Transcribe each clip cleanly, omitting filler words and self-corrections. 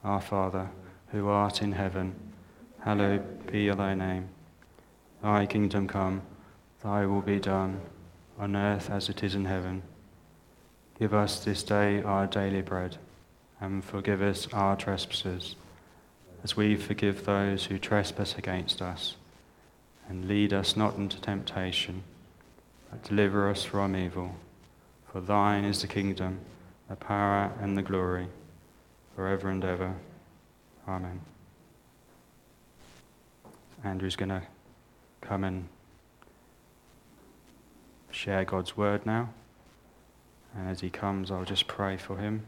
Our Father, who art in heaven, hallowed be thy name. Thy kingdom come, thy will be done, on earth as it is in heaven. Give us this day our daily bread, and forgive us our trespasses, as we forgive those who trespass against us. And lead us not into temptation, but deliver us from evil. For thine is the kingdom, the power, and the glory, forever and ever. Amen. Andrew's going to come and share God's word now. And as he comes, I'll just pray for him.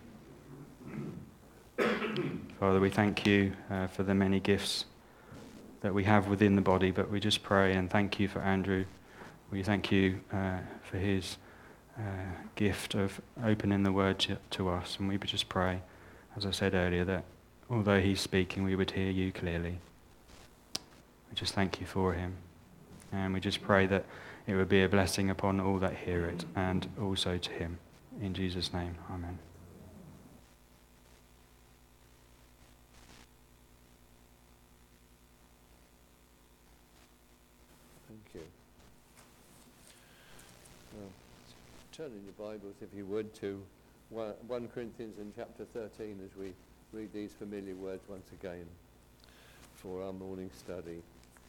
Father, we thank you for the many gifts that we have within the body, but we just pray and thank you for Andrew. We thank you for his gift of opening the word to us, and we would just pray, as I said earlier, that although he's speaking, we would hear you clearly. We just thank you for him, and we just pray that it would be a blessing upon all that hear it, and also to him. In Jesus' name, amen. Thank you. Well, turn in your Bibles, if you would, to 1 Corinthians in chapter 13 as we read these familiar words once again for our morning study.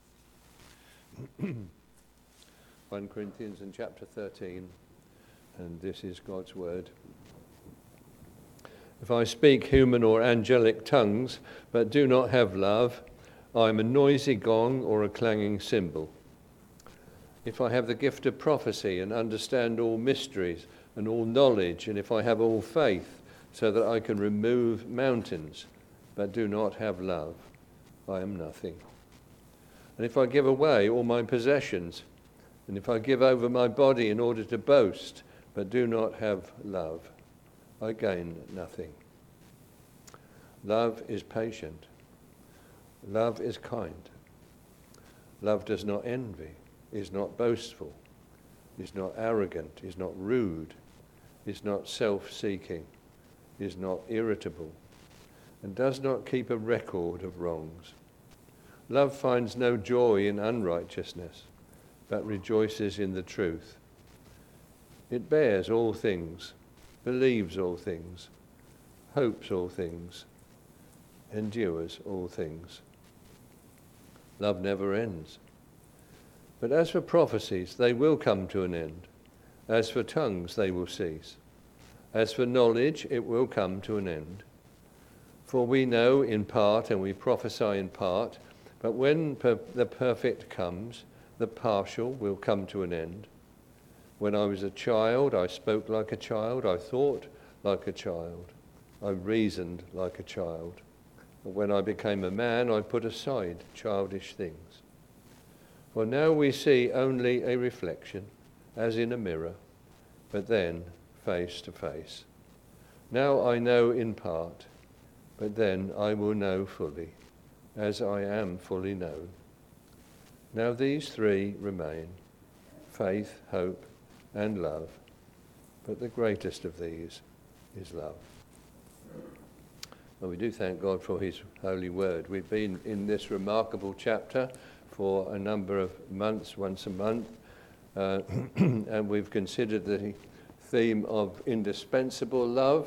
1 Corinthians in chapter 13, and this is God's word. If I speak human or angelic tongues, but do not have love, I am a noisy gong or a clanging cymbal. If I have the gift of prophecy and understand all mysteries and all knowledge, and if I have all faith so that I can remove mountains, but do not have love, I am nothing. And if I give away all my possessions, and if I give over my body in order to boast, but do not have love, I gain nothing. Love is patient. Love is kind. Love does not envy, is not boastful, is not arrogant, is not rude, is not self-seeking, is not irritable, and does not keep a record of wrongs. Love finds no joy in unrighteousness, but rejoices in the truth. It bears all things, believes all things, hopes all things, endures all things. Love never ends. But as for prophecies, they will come to an end. As for tongues, they will cease. As for knowledge, it will come to an end. For we know in part and we prophesy in part, but when the perfect comes, the partial will come to an end. When I was a child, I spoke like a child, I thought like a child, I reasoned like a child. But when I became a man, I put aside childish things. For now we see only a reflection, as in a mirror, but then face to face. Now I know in part, but then I will know fully, as I am fully known. Now these three remain, faith, hope, and love, but the greatest of these is love. Well, we do thank God for his holy word. We've been in this remarkable chapter for a number of months, once a month, and we've considered the theme of indispensable love,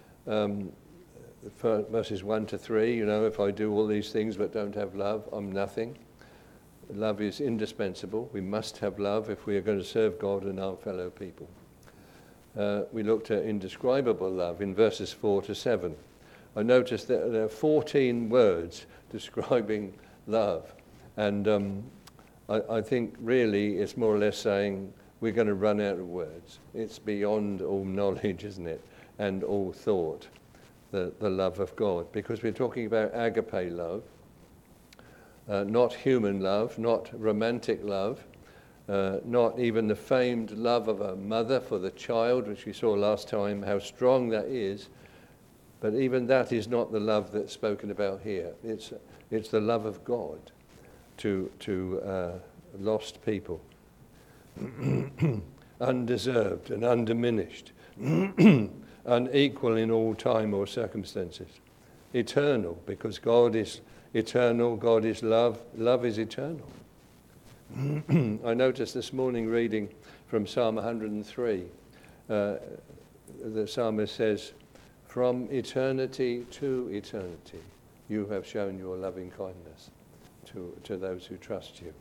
verses 1 to 3, if I do all these things but don't have love, I'm nothing. Love is indispensable. We must have love if we are going to serve God and our fellow people. We looked at indescribable love in verses 4 to 7. I noticed that there are 14 words describing love. And I think really it's more or less saying we're going to run out of words. It's beyond all knowledge, isn't it? And all thought, the love of God. Because we're talking about agape love, not human love, not romantic love, not even the famed love of a mother for the child, which we saw last time, how strong that is. But even that is not the love that's spoken about here. It's the love of God to lost people, undeserved and undiminished, unequal in all time or circumstances. eternal, because God is eternal, God is love, love is eternal. I noticed this morning reading from Psalm 103, the psalmist says, "From eternity to eternity, you have shown your loving kindness to those who trust you."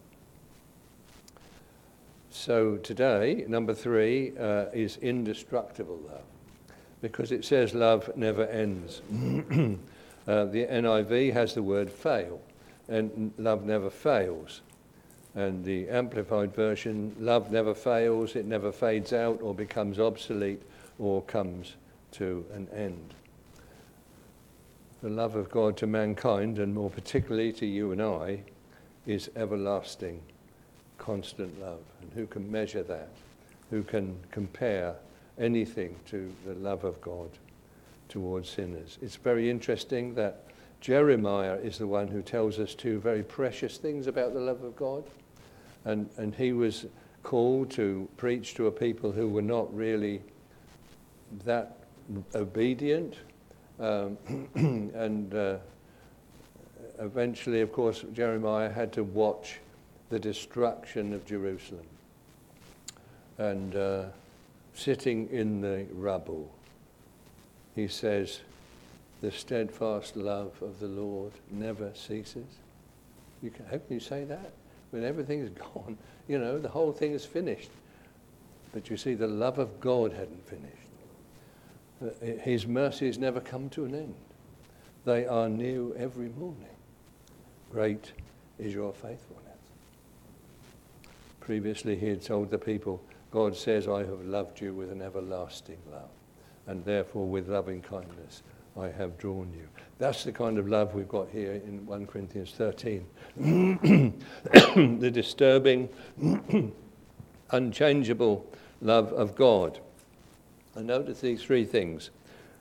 So today, number 3 is indestructible love, because it says love never ends. The NIV has the word fail, and love never fails. And the Amplified Version, love never fails, it never fades out or becomes obsolete or comes to an end. The love of God to mankind, and more particularly to you and I, is everlasting, constant love. And who can measure that? Who can compare anything to the love of God towards sinners? It's very interesting that Jeremiah is the one who tells us 2 very precious things about the love of God. And he was called to preach to a people who were not really that obedient. Eventually, of course, Jeremiah had to watch the destruction of Jerusalem. And sitting in the rubble, he says, "The steadfast love of the Lord never ceases." How can you say that? When everything's gone, the whole thing is finished. But you see, the love of God hadn't finished. His mercies never come to an end. They are new every morning. Great is your faithfulness. Previously he had told the people, God says, "I have loved you with an everlasting love, and therefore with loving kindness I have drawn you." That's the kind of love we've got here in 1 Corinthians 13. The disturbing, unchangeable love of God. And notice these 3 things.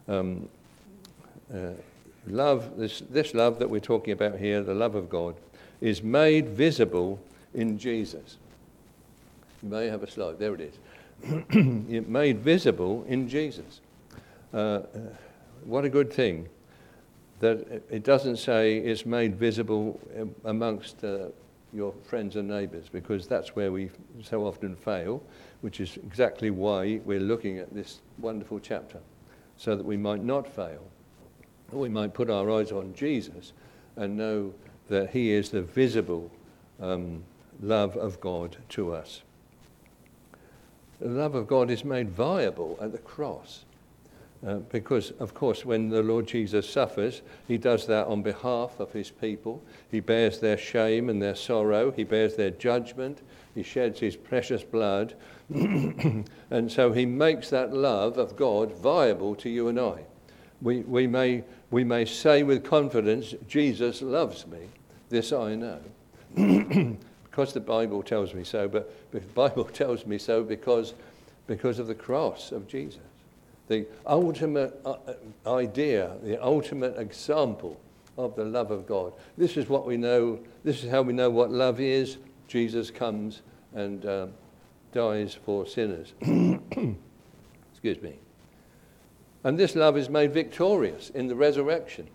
Love, this love that we're talking about here, the love of God, is made visible in Jesus. You may have a slide. There it is. It made visible in Jesus. What a good thing that it doesn't say it's made visible amongst your friends and neighbours, because that's where we so often fail, which is exactly why we're looking at this wonderful chapter, so that we might not fail. We might put our eyes on Jesus and know that he is the visible love of God to us. The love of God is made viable at the cross. Because, of course, when the Lord Jesus suffers, he does that on behalf of his people. He bears their shame and their sorrow. He bears their judgment. He sheds his precious blood. And so he makes that love of God viable to you and I. We may say with confidence, Jesus loves me. This I know. Because the Bible tells me so, but the Bible tells me so because of the cross of Jesus. The ultimate idea, the ultimate example of the love of God. This is what we know. This is how we know what love is. Jesus comes and dies for sinners. Excuse me. And this love is made victorious in the resurrection.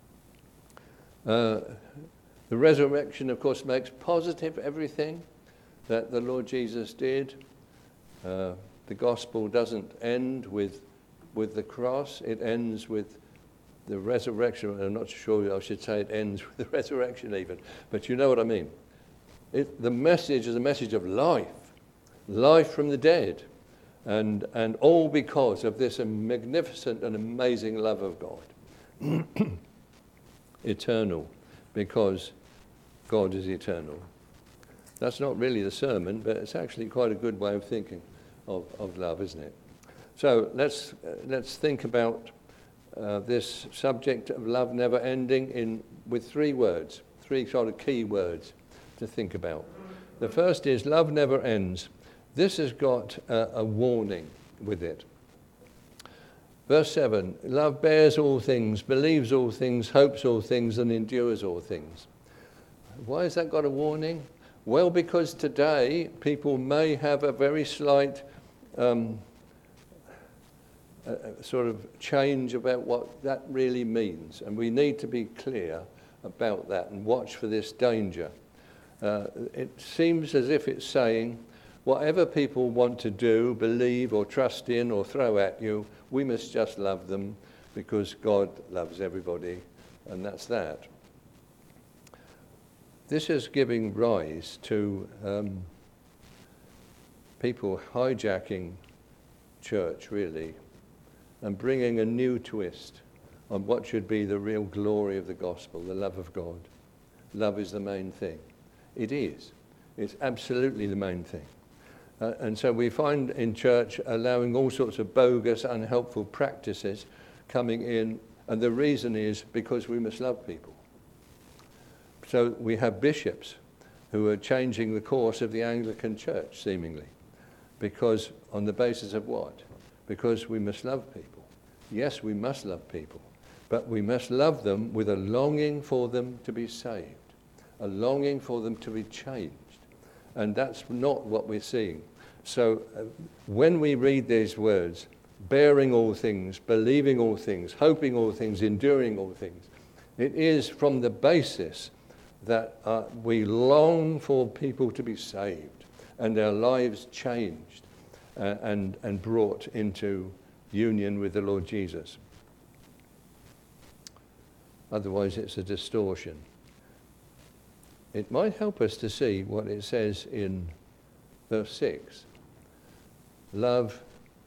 The resurrection, of course, makes positive everything that the Lord Jesus did. The gospel doesn't end with the cross. It ends with the resurrection. I'm not sure I should say it ends with the resurrection even, but you know what I mean. The message is a message of life from the dead, and all because of this magnificent and amazing love of God. Eternal, because God is eternal. That's not really the sermon, but it's actually quite a good way of thinking of love, isn't it? So let's think about this subject of love never ending with 3 words, 3 sort of key words to think about. The first is love never ends. This has got a warning with it. Verse 7, love bears all things, believes all things, hopes all things, and endures all things. Why has that got a warning? Well, because today people may have a very slight a sort of change about what that really means. And we need to be clear about that and watch for this danger. It seems as if it's saying, whatever people want to do, believe or trust in or throw at you, we must just love them because God loves everybody, and that's that. This is giving rise to people hijacking church, really, and bringing a new twist on what should be the real glory of the gospel, the love of God. Love is the main thing. It is. It's absolutely the main thing. And so we find in church allowing all sorts of bogus, unhelpful practices coming in, and the reason is because we must love people. So we have bishops who are changing the course of the Anglican Church, seemingly, because on the basis of what? Because we must love people. Yes, we must love people, but we must love them with a longing for them to be saved, a longing for them to be changed. And that's not what we're seeing. So when we read these words, bearing all things, believing all things, hoping all things, enduring all things, it is from the basis that we long for people to be saved and their lives changed and brought into union with the Lord Jesus. Otherwise, it's a distortion. It might help us to see what it says in verse 6. Love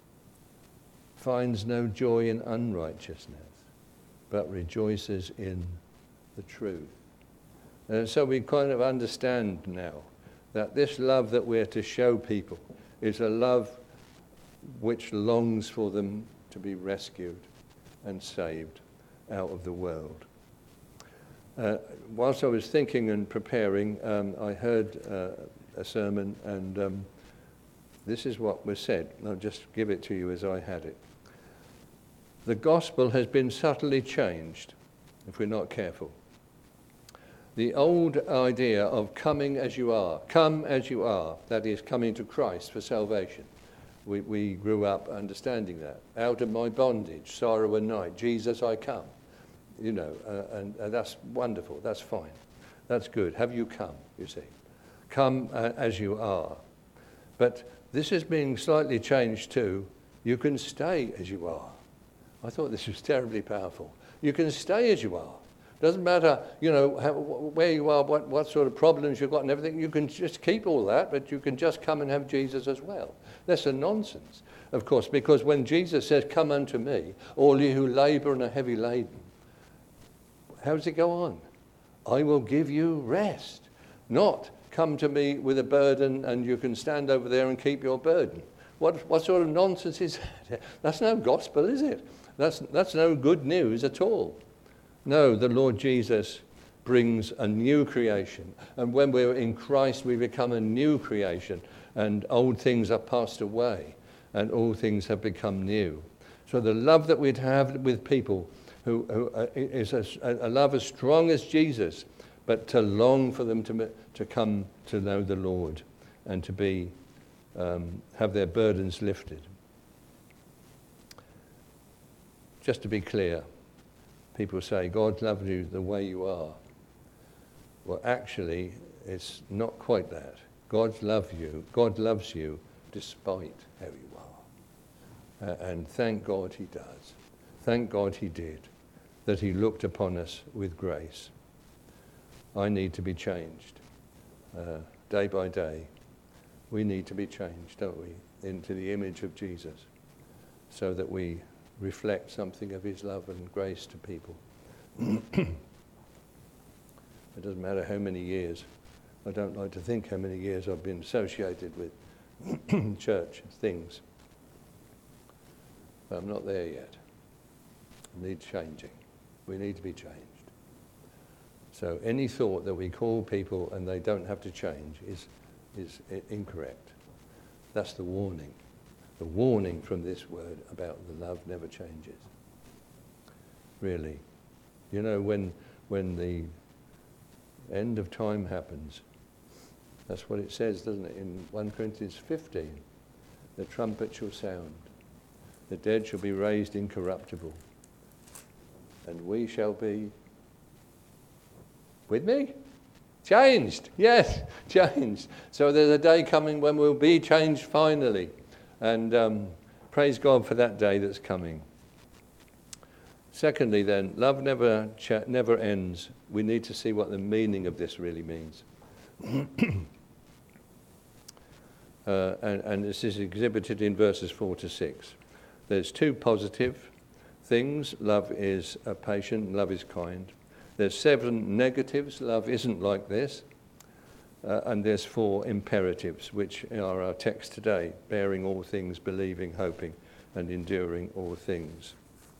finds no joy in unrighteousness, but rejoices in the truth. And so we kind of understand now that this love that we're to show people is a love which longs for them to be rescued and saved out of the world. Whilst I was thinking and preparing, I heard a sermon, and this is what was said. I'll just give it to you as I had it. The gospel has been subtly changed, if we're not careful. The old idea of coming as you are, come as you are, that is, coming to Christ for salvation. We grew up understanding that. Out of my bondage, sorrow and night, Jesus, I come. You know, and that's wonderful, that's fine. That's good. Have you come, you see? Come as you are. But this is being slightly changed to, you can stay as you are. I thought this was terribly powerful. You can stay as you are. Doesn't matter, you know, where you are, what sort of problems you've got and everything. You can just keep all that, but you can just come and have Jesus as well. That's a nonsense, of course, because when Jesus says, come unto me, all you who labour and are heavy laden, how does it go on? I will give you rest. Not come to me with a burden and you can stand over there and keep your burden. What sort of nonsense is that? That's no gospel, is it? That's no good news at all. No, the Lord Jesus brings a new creation. And when we're in Christ, we become a new creation. And old things are passed away and all things have become new. So the love that we'd have with people who is a love as strong as Jesus, but to long for them to come to know the Lord and to be have their burdens lifted. Just to be clear, people say, God loves you the way you are. Well, actually, it's not quite that. God loves you despite how you are. And thank God he does. Thank God he did, that he looked upon us with grace. I need to be changed day by day. We need to be changed, don't we, into the image of Jesus so that we reflect something of his love and grace to people. It doesn't matter how many years. I don't like to think how many years I've been associated with church things. But I'm not there yet. It needs changing. We need to be changed. So any thought that we call people and they don't have to change is incorrect. That's the warning. The warning from this word about the love never changes. Really. You know, when the end of time happens, that's what it says, doesn't it, in 1 Corinthians 15, the trumpet shall sound. The dead shall be raised incorruptible. And we shall be, with me? Changed. Yes, changed. So there's a day coming when we'll be changed finally. And praise God for that day that's coming. Secondly then, love never ends. We need to see what the meaning of this really means. And this is exhibited in verses 4 to 6. There's two positive things. Love is patient, love is kind. There's 7 negatives. Love isn't like this. And there's 4 imperatives, which are our text today: bearing all things, believing, hoping, and enduring all things.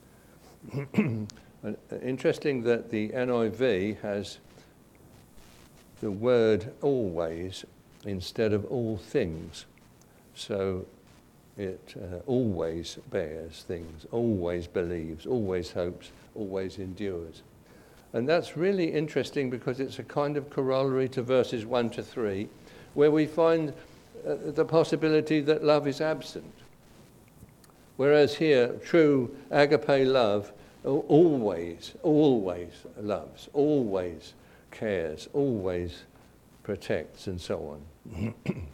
Interesting that the NIV has the word always instead of all things. So it always bears things, always believes, always hopes, always endures. And that's really interesting because it's a kind of corollary to verses 1 to 3, where we find the possibility that love is absent. Whereas here, true agape love always loves, always cares, always protects, and so on.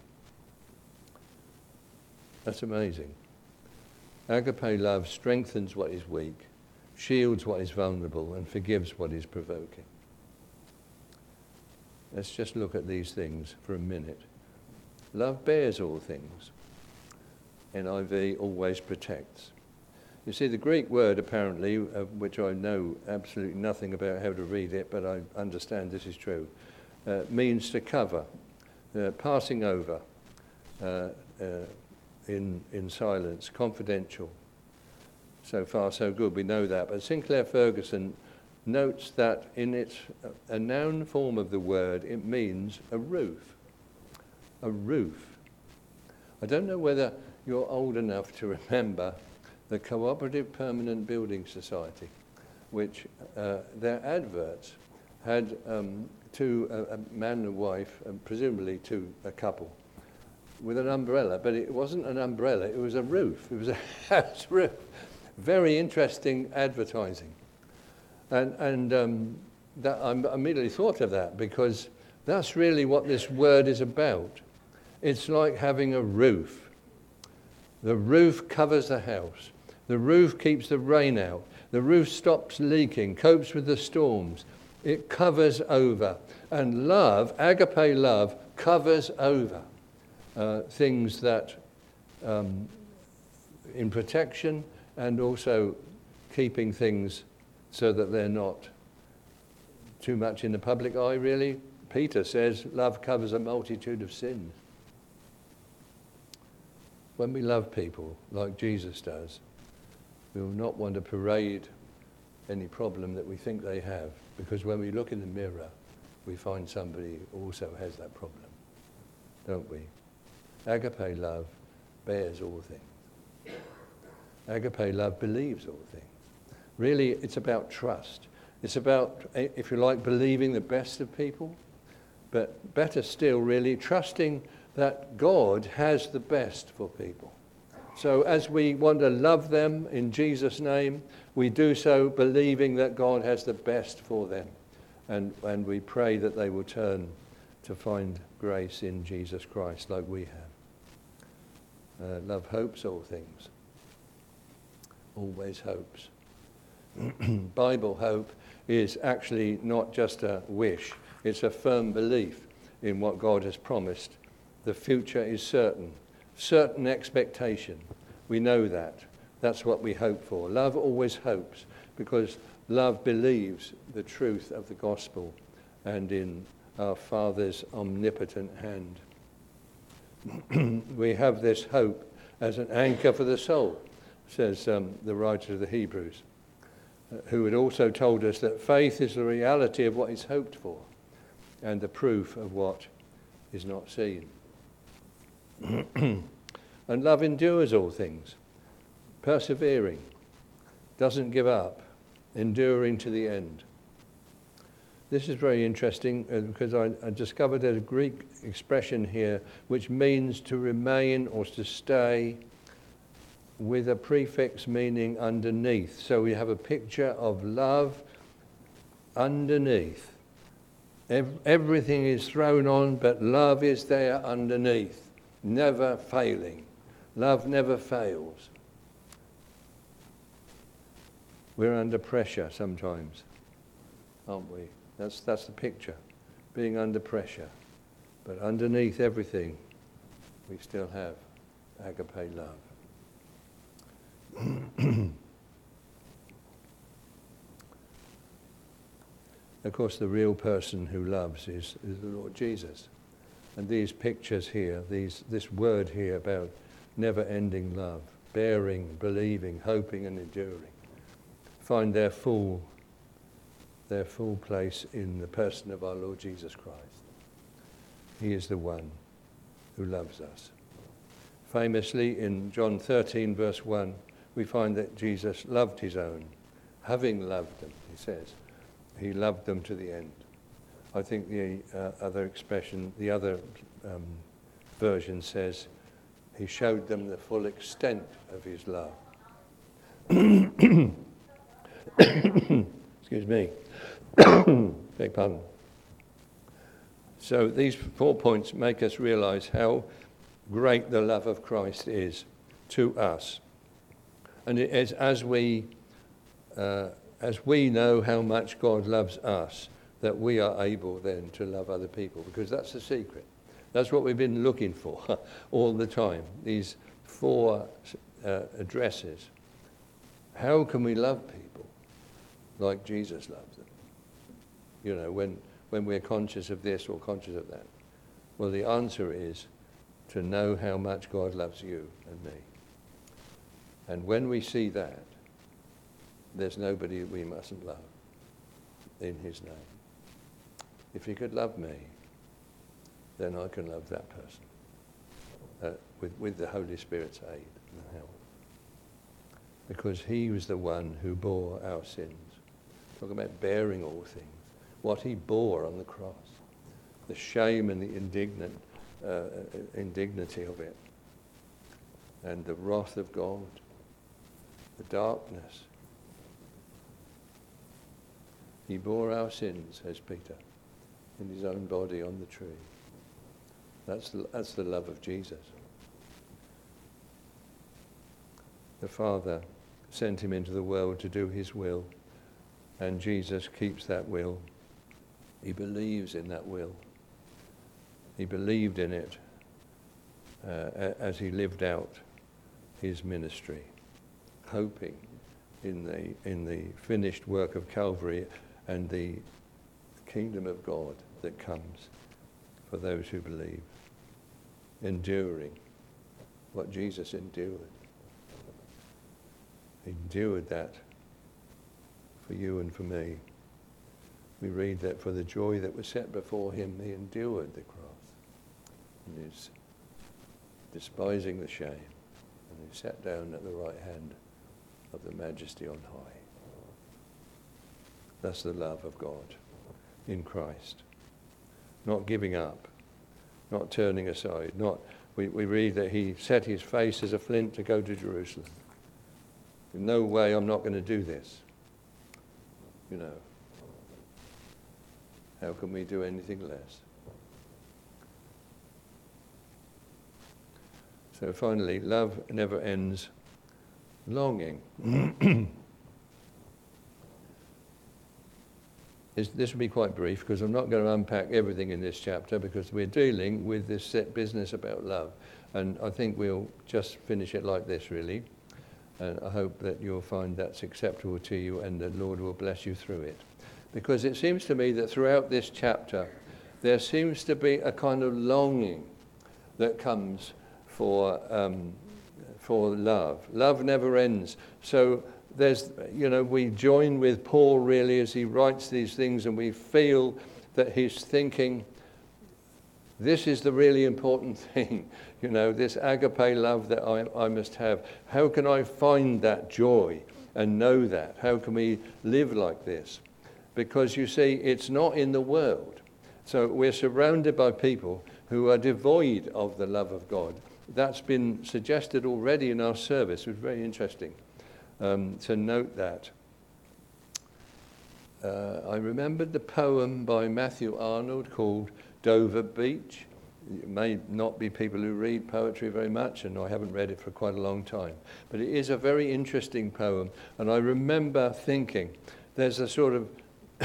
That's amazing. Agape love strengthens what is weak, shields what is vulnerable, and forgives what is provoking. Let's just look at these things for a minute. Love bears all things. NIV always protects. You see, the Greek word, apparently, which I know absolutely nothing about how to read it, but I understand this is true, means to cover, passing over, in silence, confidential. So far, so good, we know that. But Sinclair Ferguson notes that in its a noun form of the word, it means a roof. A roof. I don't know whether you're old enough to remember the Cooperative Permanent Building Society, which their adverts had a man and a wife, presumably a couple, with an umbrella. But it wasn't an umbrella, it was a roof. It was a house roof. Very interesting advertising. And that I immediately thought of that, because that's really what this word is about. It's like having a roof. The roof covers the house. The roof keeps the rain out. The roof stops leaking, copes with the storms. It covers over. And love, agape love, covers over things that in protection, and also keeping things so that they're not too much in the public eye, really. Peter says love covers a multitude of sins. When we love people like Jesus does, we will not want to parade any problem that we think they have, because when we look in the mirror, we find somebody who also has that problem, don't we? Agape love bears all things. Agape love believes all things. Really, it's about trust. It's about, if you like, believing the best of people, but better still, really, trusting that God has the best for people. So as we want to love them in Jesus' name, we do so believing that God has the best for them. And we pray that they will turn to find grace in Jesus Christ like we have. Love hopes all things. Always hopes. Bible hope is actually not just a wish. It's a firm belief in what God has promised. The future is certain. Certain expectation. We know that. That's what we hope for. Love always hopes, because love believes the truth of the gospel and in our Father's omnipotent hand. We have this hope as an anchor for the soul, says the writer of the Hebrews, who had also told us that faith is the reality of what is hoped for and the proof of what is not seen. And love endures all things, persevering, doesn't give up, enduring to the end. This is very interesting because I discovered there's a Greek expression here which means to remain or to stay with a prefix meaning underneath. So we have a picture of love underneath. Everything is thrown on, but love is there underneath, never failing. Love never fails. We're under pressure sometimes, aren't we? That's the picture, being under pressure. But underneath everything, we still have agape love. Of course, the real person who loves is the Lord Jesus. And these pictures here, this word here about never-ending love, bearing, believing, hoping and enduring, find their full place in the person of our Lord Jesus Christ. He is the one who loves us. Famously, in John 13, verse 1, we find that Jesus loved his own. Having loved them, he says, he loved them to the end. I think the other expression, the other version says, he showed them the full extent of his love. Excuse me. Beg pardon. So these 4 points make us realize how great the love of Christ is to us. And it is as we know how much God loves us, that we are able then to love other people, because that's the secret. That's what we've been looking for all the time, these 4 addresses. How can we love people like Jesus loved them? You know, when we're conscious of this or conscious of that. Well, the answer is to know how much God loves you and me. And when we see that, there's nobody we mustn't love in his name. If he could love me, then I can love that person with the Holy Spirit's aid and help. Because he was the one who bore our sins. Talking about bearing all things. What he bore on the cross. The shame and the indignity of it. And the wrath of God. The darkness. He bore our sins, says Peter, in his own body on the tree. That's the love of Jesus. The Father sent him into the world to do his will, and Jesus keeps that will. He believes in that will. He believed in it as he lived out his ministry, hoping in the finished work of Calvary and the kingdom of God that comes for those who believe, enduring what Jesus endured. He endured that for you and for me. We read that for the joy that was set before him, he endured the cross. And he's despising the shame. And he sat down at the right hand of the Majesty on high. That's the love of God in Christ. Not giving up, not turning aside. We read that he set his face as a flint to go to Jerusalem. In no way I'm not going to do this. You know. How can we do anything less? So finally, love never ends longing. This will be quite brief because I'm not going to unpack everything in this chapter because we're dealing with this set business about love. And I think we'll just finish it like this, really. And I hope that you'll find that's acceptable to you and the Lord will bless you through it. Because it seems to me that throughout this chapter, there seems to be a kind of longing that comes for love. Love never ends. So there's, we join with Paul really as he writes these things, and we feel that he's thinking, this is the really important thing, this agape love that I must have. How can I find that joy and know that? How can we live like this? Because you see, it's not in the world. So we're surrounded by people who are devoid of the love of God. that's been suggested already in our service. It was very interesting to note that. I remembered the poem by Matthew Arnold called Dover Beach. It may not be people who read poetry very much, and I haven't read it for quite a long time. But it is a very interesting poem, and I remember thinking, there's a sort of,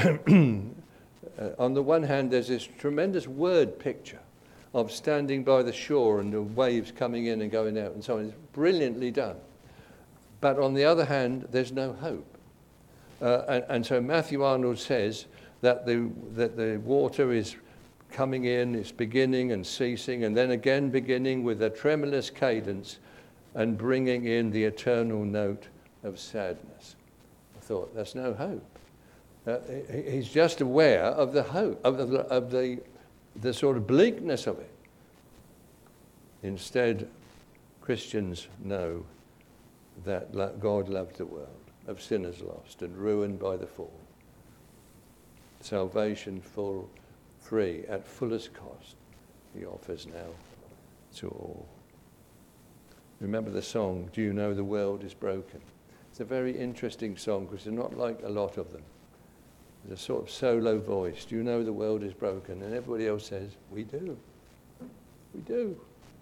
on the one hand, there's this tremendous word picture of standing by the shore and the waves coming in and going out and so on. It's brilliantly done. But on the other hand, there's no hope. And so Matthew Arnold says that the water is coming in, it's beginning and ceasing, and then again beginning with a tremulous cadence and bringing in the eternal note of sadness. I thought, that's no hope. He's just aware of the hope, of the sort of bleakness of it. Instead, Christians know that God loved the world of sinners lost and ruined by the fall. Salvation free, at fullest cost, he offers now to all. Remember the song, Do You Know the World is Broken? It's a very interesting song because it's not like a lot of them. There's a sort of solo voice. Do you know the world is broken? And everybody else says, we do. We do.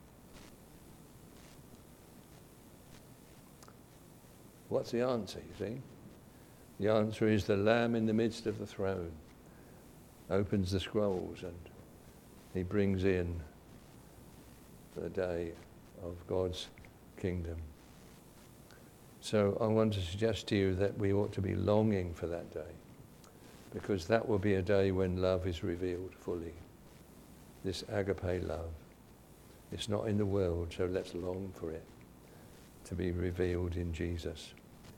What's the answer, you see? The answer is the Lamb in the midst of the throne opens the scrolls and he brings in the day of God's kingdom. So I want to suggest to you that we ought to be longing for that day, because that will be a day when love is revealed fully. This agape love. It's not in the world, so let's long for it to be revealed in Jesus.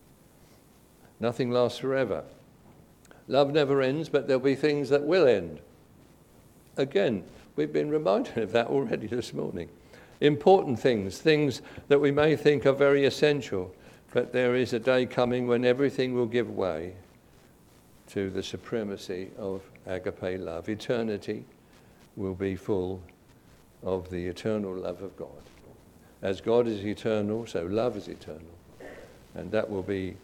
Nothing lasts forever. Love never ends, but there'll be things that will end. Again, we've been reminded of that already this morning. Important things that we may think are very essential, but there is a day coming when everything will give way to the supremacy of agape love. Eternity will be full of the eternal love of God. As God is eternal, so love is eternal. And that will be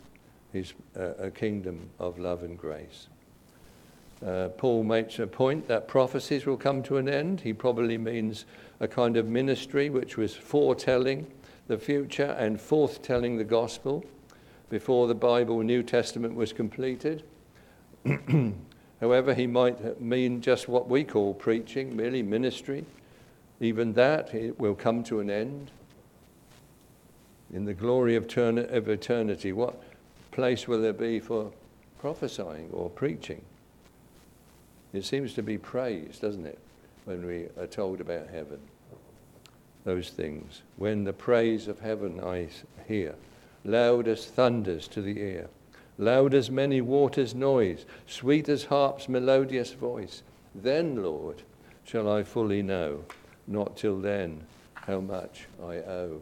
a kingdom of love and grace. Paul makes a point that prophecies will come to an end. He probably means a kind of ministry which was foretelling the future and forthtelling the gospel before the Bible New Testament was completed. However, he might mean just what we call preaching, merely ministry. Even that, it will come to an end. In the glory of eternity, what place will there be for prophesying or preaching? It seems to be praise, doesn't it, when we are told about heaven? Those things. When the praise of heaven I hear, loud as thunders to the ear, loud as many waters' noise, sweet as harp's melodious voice, then, Lord, shall I fully know, not till then, how much I owe.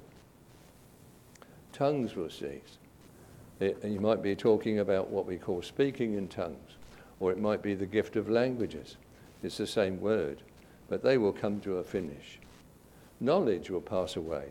Tongues will cease. You might be talking about what we call speaking in tongues, or it might be the gift of languages. It's the same word, but they will come to a finish. Knowledge will pass away.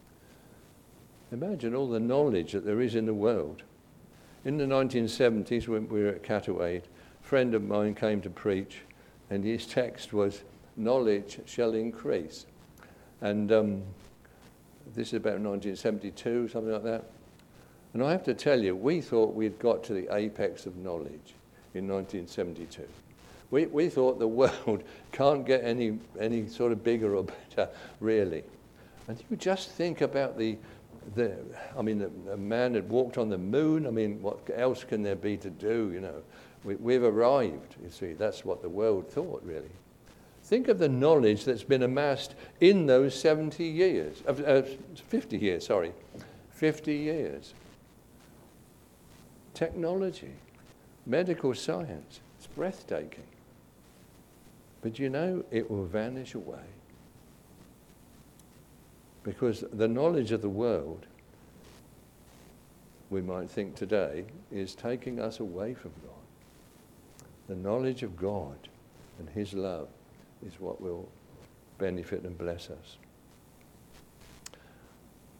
Imagine all the knowledge that there is in the world. In the 1970s, when we were at Catawade, a friend of mine came to preach, and his text was, knowledge shall increase. And this is about 1972, something like that. And I have to tell you, we thought we'd got to the apex of knowledge in 1972. We thought the world can't get any sort of bigger or better, really. And you just think about the man had walked on the moon. I mean, what else can there be to do, you know? We've arrived, you see. That's what the world thought, really. Think of the knowledge that's been amassed in those 50 years. 50 years. Technology, medical science, it's breathtaking. But you know, it will vanish away. Because the knowledge of the world, we might think today, is taking us away from God. The knowledge of God and his love is what will benefit and bless us.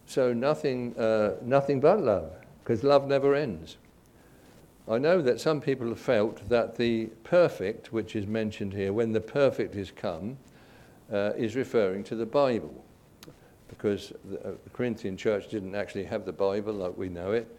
So nothing but love, because love never ends. I know that some people have felt that the perfect, which is mentioned here, when the perfect is come, is referring to the Bible, because the Corinthian church didn't actually have the Bible like we know it,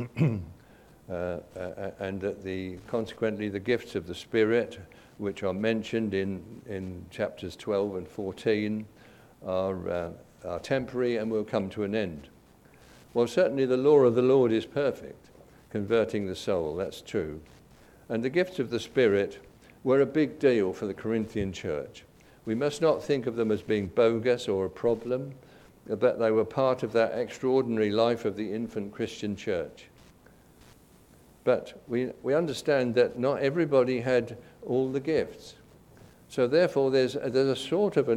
and that consequently the gifts of the Spirit, which are mentioned in chapters 12 and 14, are temporary and will come to an end. Well, certainly the law of the Lord is perfect, converting the soul, that's true. And the gifts of the Spirit were a big deal for the Corinthian church. We must not think of them as being bogus or a problem, but they were part of that extraordinary life of the infant Christian church. But we understand that not everybody had all the gifts. So therefore there's a sort of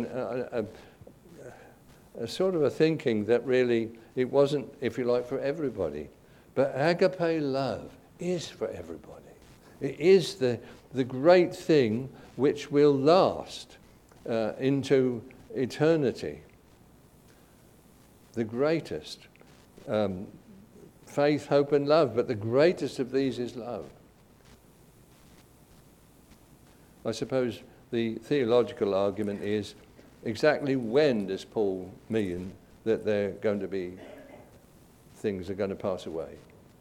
a sort of a thinking that really it wasn't, if you like, for everybody. But agape love is for everybody. It is the great thing which will last into eternity. The greatest. Faith, hope and love, but the greatest of these is love. I suppose the theological argument is, exactly when does Paul mean that things are going to pass away?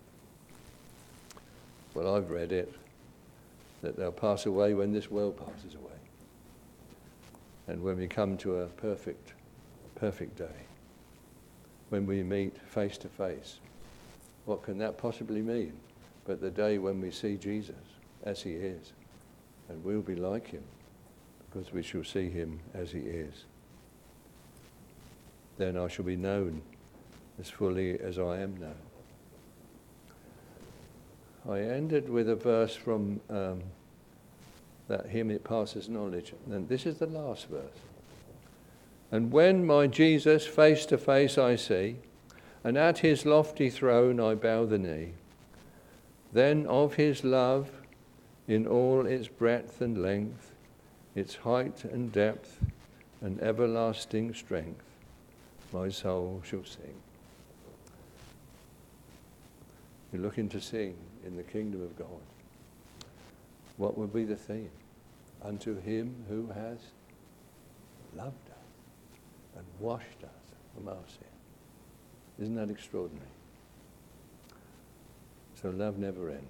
Well, I've read it, that they'll pass away when this world passes away. And when we come to a perfect day, when we meet face to face. What can that possibly mean? But the day when we see Jesus as he is, and we'll be like him, because we shall see him as he is. Then I shall be known as fully as I am known. I ended with a verse from that hymn, It Passes Knowledge. And this is the last verse. And when my Jesus face to face I see, and at his lofty throne I bow the knee, then of his love in all its breadth and length, its height and depth and everlasting strength, my soul shall sing. You're looking to sing in the kingdom of God. What will be the theme? Unto him who has loved us and washed us from our sin. Isn't that extraordinary? So love never ends.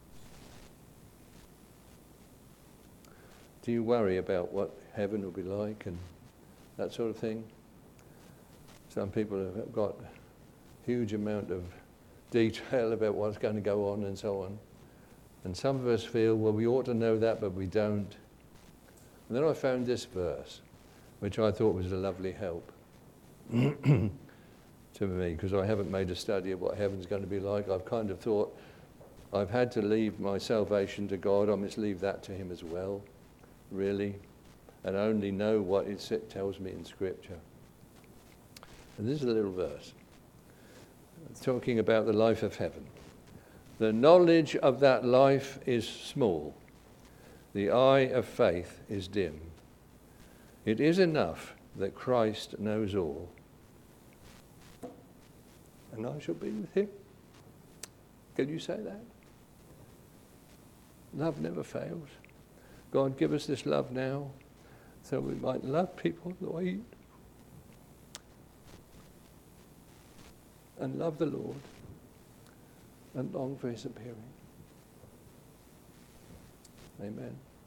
Do you worry about what heaven will be like and that sort of thing? Some people have got a huge amount of detail about what's going to go on and so on. And some of us feel, well, we ought to know that, but we don't. And then I found this verse, which I thought was a lovely help to me, because I haven't made a study of what heaven's going to be like. I've kind of thought, I've had to leave my salvation to God. I must leave that to him as well, really, and only know what it tells me in Scripture. And this is a little verse talking about the life of heaven. The knowledge of that life is small. The eye of faith is dim. It is enough that Christ knows all, and I shall be with him. Can you say that? Love never fails. God, give us this love now so we might love people the way you do. And love the Lord and long for his appearing. Amen.